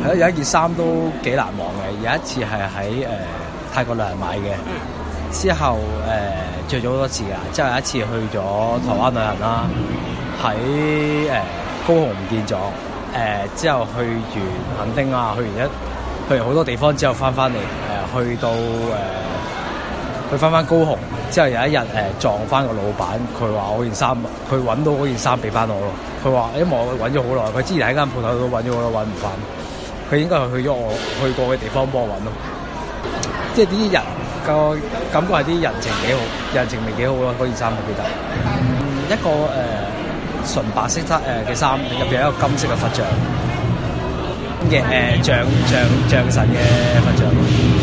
係咯，有一件衫都幾難忘嘅。有一次係喺泰國旅行買嘅，之後着咗好多次㗎。之後有一次去咗台灣旅行啦，喺高雄唔見咗。之後去完墾丁啊，去完好多地方之後翻嚟，去到去翻高雄。之後有一日撞翻個老闆，佢話我件衫，佢揾到嗰件衫俾翻我咯。佢話因為我揾咗好耐，佢之前喺間鋪頭度揾咗好耐揾唔翻，佢應該係去咗我去過嘅地方幫我揾咯。即係啲人個感覺係啲人情幾好，人情味幾好咯。嗰件衫我記得，一個純白色嘅衫，入邊有一個金色嘅佛像嘅象神嘅佛像。